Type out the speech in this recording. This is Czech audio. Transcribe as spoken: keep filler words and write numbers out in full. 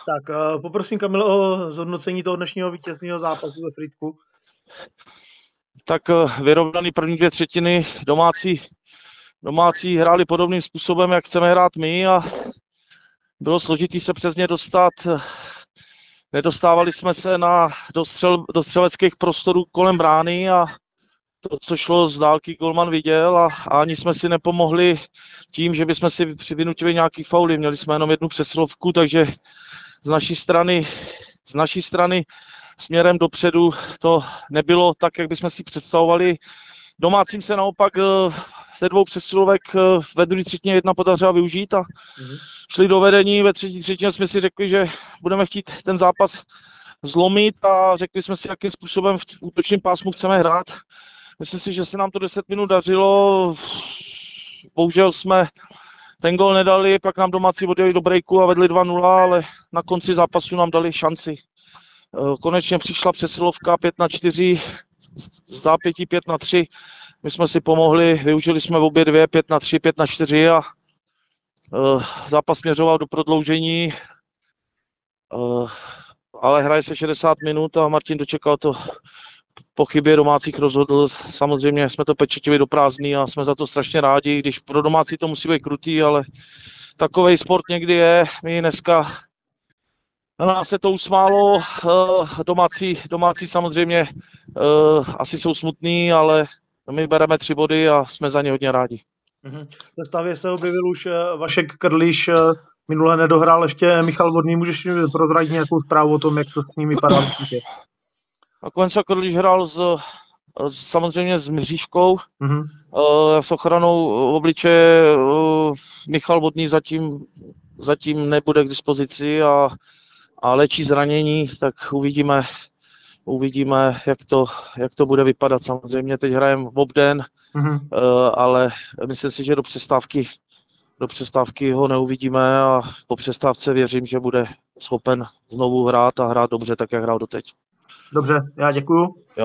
Tak uh, poprosím Kamil o zhodnocení toho dnešního vítězného zápasu ve Frýdku. Tak vyrovnaný první dvě třetiny, domácí, domácí hráli podobným způsobem, jak chceme hrát my a bylo složitý se přes ně dostat. Nedostávali jsme se na, do, střel, do střeleckých prostorů kolem brány a to, co šlo z dálky, golman viděl a, a ani jsme si nepomohli tím, že bychom si vynutili nějaký fauly. Měli jsme jenom jednu přesilovku, takže z naší strany, z naší strany směrem dopředu to nebylo tak, jak bychom si představovali. Domácím se naopak ze dvou přesilovek ve druhé třetině jedna podařilo využít a mm-hmm. šli do vedení. Ve třetí třetině jsme si řekli, že budeme chtít ten zápas zlomit a řekli jsme si, jakým způsobem v útočném pásmu chceme hrát. Myslím si, že se nám to deset minut dařilo. Bohužel jsme ten gol nedali, pak nám domácí odjeli do breaku a vedli dva nula, ale na konci zápasu nám dali šanci. Konečně přišla přesilovka pět na čtyři, z zápětí pět na tři. My jsme si pomohli, využili jsme v obě dvě, pět na tři, pět na čtyři a uh, zápas směřoval do prodloužení. Uh, ale hraje se šedesát minut a Martin dočekal to po chybě domácích rozhodl. Samozřejmě jsme to pečetili do prázdný a jsme za to strašně rádi, když pro domácí to musí být krutý, ale takovej sport někdy je. My dneska na nás se to usmálo, domácí, domácí samozřejmě asi jsou smutný, ale my bereme tři body a jsme za ně hodně rádi. Mm-hmm. Ve stavě se objevil už Vašek Krliš, minule nedohrál ještě Michal Vodný, můžeš prozradit nějakou zprávu o tom, jak to s ním vypadá? Nakonec Krliš hrál s, samozřejmě s mřížkou, mm-hmm. s ochranou obličeje. Michal Vodný zatím, zatím nebude k dispozici a a léčí zranění, tak uvidíme, uvidíme, jak to, jak to bude vypadat. Samozřejmě teď hrajeme v obden, mm-hmm. ale myslím si, že do přestávky, do přestávky ho neuvidíme a po přestávce věřím, že bude schopen znovu hrát a hrát dobře, tak jak hrál doteď. Dobře, já děkuju. Jo.